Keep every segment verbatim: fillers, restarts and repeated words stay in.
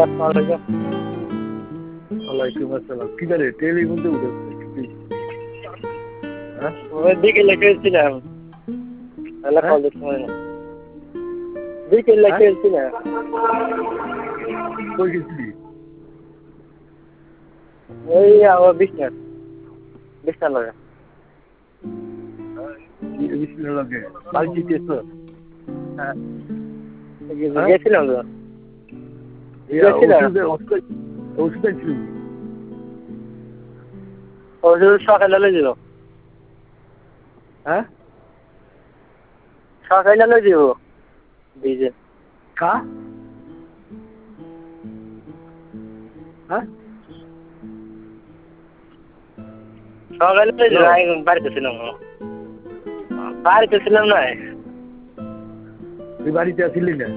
আসসালামু আলাইকুম। ওয়ালাইকুম আসসালাম। কি করে টেলিফোন দিয়ে উঠেছে? হ্যাঁ? ওই বিকেলে খেলছিলাম। তাহলে হ্যাঁ? কল দিতে পারি না। বিকেলে হ্যাঁ? খেলছিলাম। কই গেছিলি? ওই আমার বিছনা বিছনা লগে। কি গেছিলি লগে? বাড়ি যেতেছ? হ্যাঁ। হ্যাঁ? গেছিলাম তো। এই গেছিলাম। ওষুধে ওষুধ ওষুধ আনছিলি? ওষুধ সকালে লই দিব। হ্যাঁ? সকালে লই দিব। ভিজে। কা? হ্যাঁ? সকালে লই দিব। হ্যালো? আমি বাড়িতে ছিলাম না। বাড়িতে ছিলাম না। তুই বাড়িতে আসিলি না?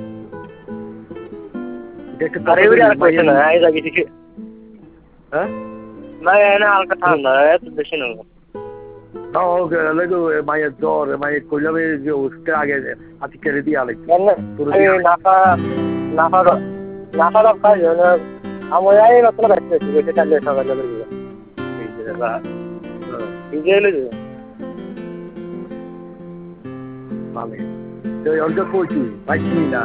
এটা একটা আরে কথা ওই বলি আর কইছে মায়ের না। এই জায়গায় কিছু হ্যাঁ? না না হালকা ঠান্ডা এত বেশি না। না ওকে লাগো মায়ের জ্বর মায়ের কইলাবে যে ওষুধের আগে হাতি কেড়ে দিয়ে আলাই এমনি তোর এই দিয়ে নাফা নাফা নাফা রক্ষা জন্য আমার এই রত্ন রাখতে দিয়েছে কালে সকালে লই দিব। ভিজে বা ভিজে লই দিব। মানে তুই অল্প কই তুই পাইছিলি না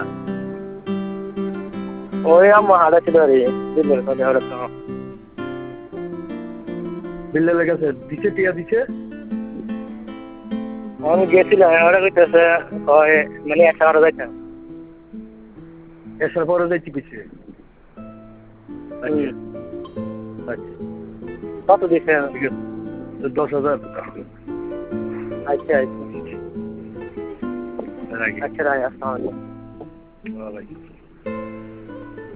ওই আমার হাড়া ছিল রে দিলের কথা হলো তো বিল্লে লেগেছে দিছে টিয়া দিছে আমি গেছিলাম ওরা কইতেছে কয় মানে একশো টাকা যাইতাম এসার পরে যাইতে পিছে আচ্ছা আচ্ছা কত দিছে ঠিক আছে দশ হাজার আচ্ছা আচ্ছা রাখি আচ্ছা রায় আসসালামু আলাইকুম ওয়ালাইকুম